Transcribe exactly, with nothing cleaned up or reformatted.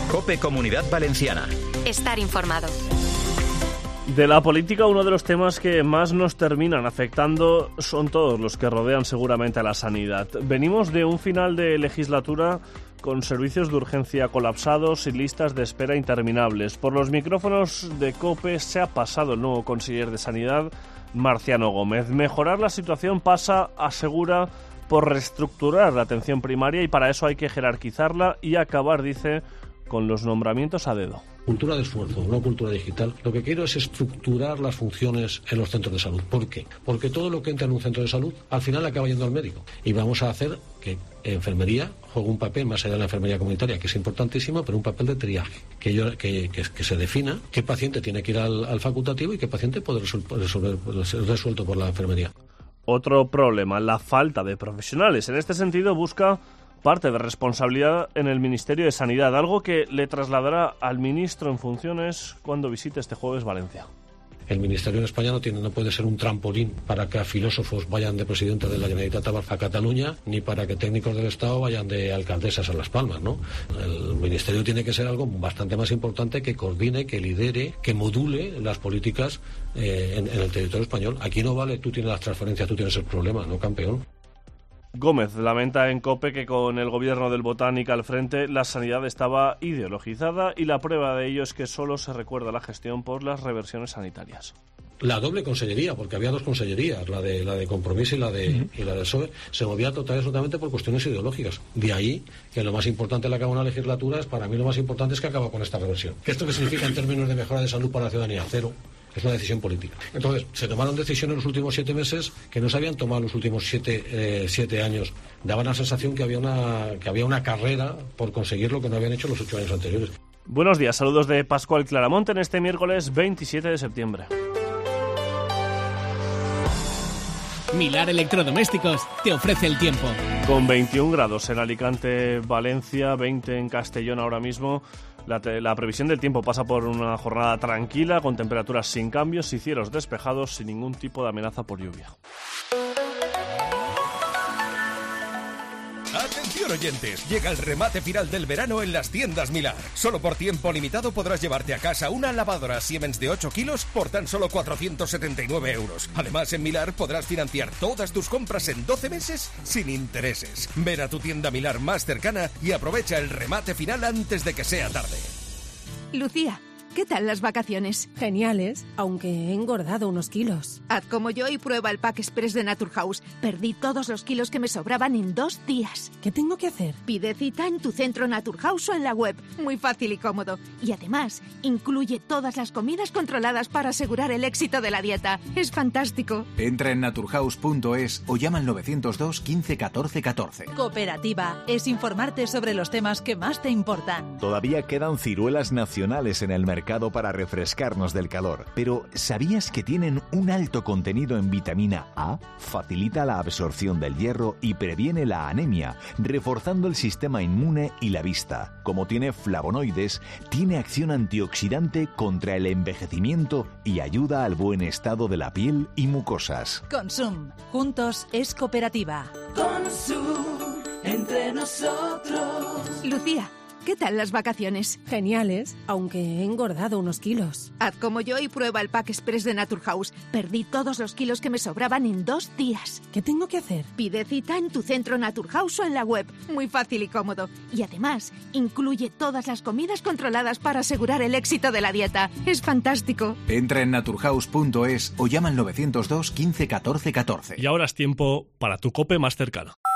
COPE Comunidad Valenciana. Estar informado. De la política, uno de los temas que más nos terminan afectando son todos los que rodean seguramente a la sanidad. Venimos de un final de legislatura con servicios de urgencia colapsados y listas de espera interminables. Por los micrófonos de COPE se ha pasado el nuevo conseller de Sanidad, Marciano Gómez. Mejorar la situación pasa, asegura, por reestructurar la atención primaria y para eso hay que jerarquizarla y acabar, dice, con los nombramientos a dedo. Cultura de esfuerzo, no cultura digital. Lo que quiero es estructurar las funciones en los centros de salud. ¿Por qué? Porque todo lo que entra en un centro de salud al final acaba yendo al médico. Y vamos a hacer que enfermería juegue un papel más allá de la enfermería comunitaria, que es importantísimo, pero un papel de triaje. Que, yo, que, que, que se defina qué paciente tiene que ir al, al facultativo y qué paciente puede resolver, resolver, ser resuelto por la enfermería. Otro problema, la falta de profesionales. En este sentido busca parte de responsabilidad en el Ministerio de Sanidad, algo que le trasladará al ministro en funciones cuando visite este jueves Valencia. El Ministerio en España no, tiene, no puede ser un trampolín para que filósofos vayan de presidente de la Generalitat a Cataluña, ni para que técnicos del Estado vayan de alcaldesas a Las Palmas, ¿no? El Ministerio tiene que ser algo bastante más importante, que coordine, que lidere, que module las políticas eh, en, en el territorio español. Aquí no vale, tú tienes las transferencias, tú tienes el problema, ¿no, campeón? Gómez lamenta en COPE que con el gobierno del Botánica al frente la sanidad estaba ideologizada y la prueba de ello es que solo se recuerda la gestión por las reversiones sanitarias. La doble consellería, porque había dos consellerías, la de la de Compromís y la de uh-huh. y la del P S O E, se movía total y absolutamente por cuestiones ideológicas. De ahí que lo más importante de la una legislatura es, para mí lo más importante es que acaba con esta reversión. ¿Esto qué significa en términos de mejora de salud para la ciudadanía? Cero. Es una decisión política. Entonces, se tomaron decisiones en los últimos siete meses que no se habían tomado en los últimos siete, eh, siete años. Daba la sensación que había una que había una carrera por conseguir lo que no habían hecho los ocho años anteriores. Buenos días, saludos de Pascual Claramonte en este miércoles veintisiete de septiembre. Milar Electrodomésticos te ofrece el tiempo. Con veintiún grados en Alicante, Valencia, veinte en Castellón ahora mismo. La, te- la previsión del tiempo pasa por una jornada tranquila, con temperaturas sin cambios y cielos despejados, sin ningún tipo de amenaza por lluvia. Atención oyentes, llega el remate final del verano en las tiendas Milar. Solo por tiempo limitado podrás llevarte a casa una lavadora Siemens de ocho kilos por tan solo cuatrocientos setenta y nueve euros. Además, en Milar podrás financiar todas tus compras en doce meses sin intereses. Ven a tu tienda Milar más cercana y aprovecha el remate final antes de que sea tarde. Lucía, ¿qué tal las vacaciones? Geniales, aunque he engordado unos kilos. Haz como yo y prueba el Pack Express de Naturhaus. Perdí todos los kilos que me sobraban en dos días. ¿Qué tengo que hacer? Pide cita en tu centro Naturhaus o en la web. Muy fácil y cómodo. Y además, incluye todas las comidas controladas para asegurar el éxito de la dieta. Es fantástico. Entra en naturhaus punto es o llama al novecientos dos quince catorce catorce. Cooperativa es informarte sobre los temas que más te importan. Todavía quedan ciruelas nacionales en el mercado para refrescarnos del calor, pero ¿sabías que tienen un alto contenido en vitamina A? Facilita la absorción del hierro y previene la anemia, reforzando el sistema inmune y la vista. Como tiene flavonoides, tiene acción antioxidante contra el envejecimiento y ayuda al buen estado de la piel y mucosas. Consum. Juntos es cooperativa. Consum. Entre nosotros. Lucía, ¿qué tal las vacaciones? Geniales, aunque he engordado unos kilos. Haz como yo y prueba el Pack Express de Naturhaus. Perdí todos los kilos que me sobraban en dos días. ¿Qué tengo que hacer? Pide cita en tu centro Naturhaus o en la web. Muy fácil y cómodo. Y además, incluye todas las comidas controladas para asegurar el éxito de la dieta. Es fantástico. Entra en naturhaus punto es o llama al novecientos dos quince catorce catorce. Y ahora es tiempo para tu COPE más cercano.